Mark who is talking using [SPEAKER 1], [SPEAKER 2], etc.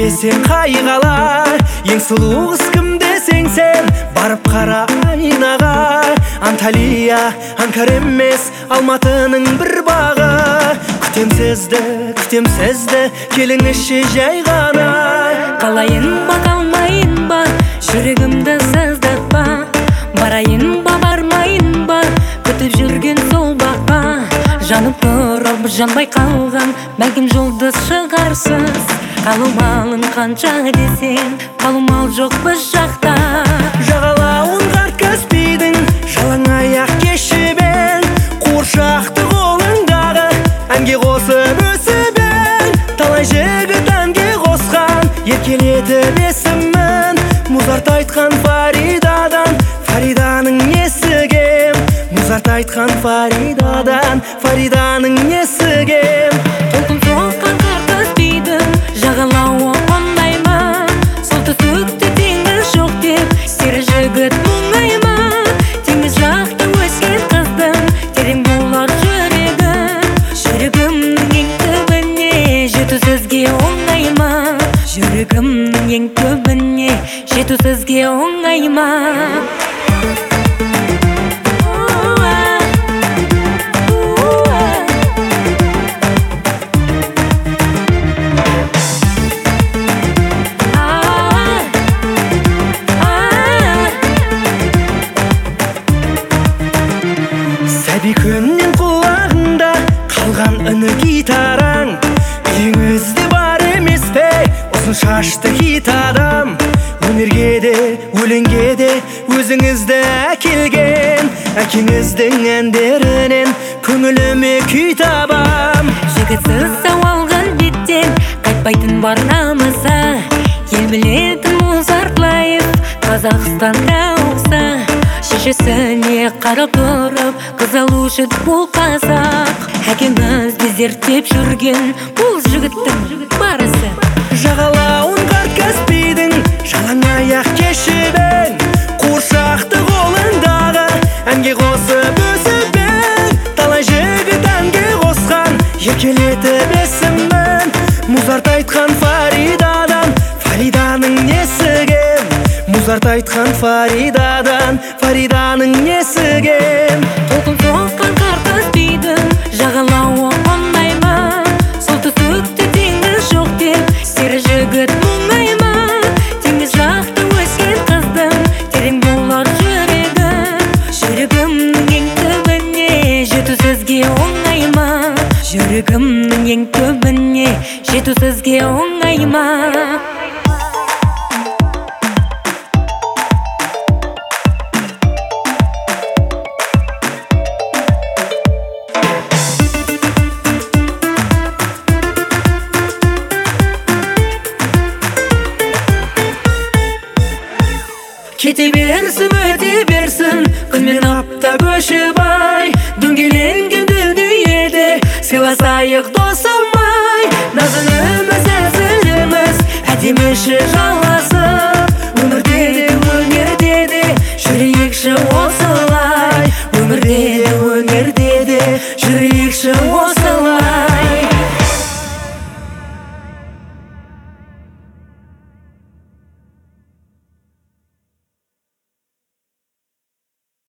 [SPEAKER 1] десең қайғалар, ең сұлу қыз кім десең сен, барып қара айнаға. Анталия, Анкара емес, Алматының бір бағы. Күтем сізді, келіңізші жай ғана.
[SPEAKER 2] Қалайын ба, қалмайын ба, жүрегімді сыздатпа. Барайын ба, бармайын ба, күтіп жүрген сол баққа. Жанып тұрып, жанбай қалған, бәлкім жұлдыз шығарсыз. Қалумалың қанша десең, қалумал жоқ біз жақта.
[SPEAKER 1] Жағалауын қар Каспийдің, жалаң аяқ кешімен, қуыршақты қолыңдағы әнге қосып өсібен. Талай жігіт әнге қосқан, еркелетіп есімін. Музарт айтқан Фаридадан, Фариданың несі кем? Музарт айтқан Фаридадан, Фариданың несі кем?
[SPEAKER 2] Толқын соққан қар Каспийдің, жағалауы қандай ма? Солтүстікте теңіз жоқ деп, сері жігіт мұңайма. Теңіз жақты өскен қыздың, терең болар жүрегім. Жүрегімнің ең түбіне, жету сізге оңай ма? Жүрегімнің ең түбіне, жету сізге оңай ма?
[SPEAKER 1] Сәби күннен құлағында қалған үні гитараң. Үйіңізде бар емес пе ұзын шашты хит адам? Өнерге де, өлеңге де өзіңізді әкелген. Әкеңіздің әндерінен көңіліме күй табам.
[SPEAKER 2] Жігітсіз сауалған беттен қайтпайтын бар намысы. Ел білетін Музарт лайық Қазақстанда осы. Шешесіне қарап тұрып, қыз алушы бұл қазақ. Әкеміз зерттеп жүрген бұл жігіттің барысы.
[SPEAKER 1] Жағалауын қар Каспийдің, жалаң аяқ кешімен, қуыршақты қолыңдағы әнге қосып өсібен. Талай жігіт әнге қосқан, еркелетіп есімін. Музарт айтқан Фаридадан, Фариданың несі кем? Музарт айтқан Фаридадан, Фариданың несі кем?
[SPEAKER 2] Толқын соққан қар Каспийдің, жағалауы қандай ма? Солтүстікте теңіз жоқ деп, сері жігіт мұңайма. Теңіз жақты өскен қыздың, терең болар жүрегім. Жүрегімнің ең түбіне, жету сізге оңай ма? Жүрегімнің ең түбіне, жету сізге оңай ма?
[SPEAKER 1] Кете берсін, өте берсін, күнмен апта көшіп ай. Дөңгеленген дүниеде сыйласайық досым-ай. Назынымыз, әзіліміз әдеміші жалғасып, өмірде де, өнерде де жүрейікші осы.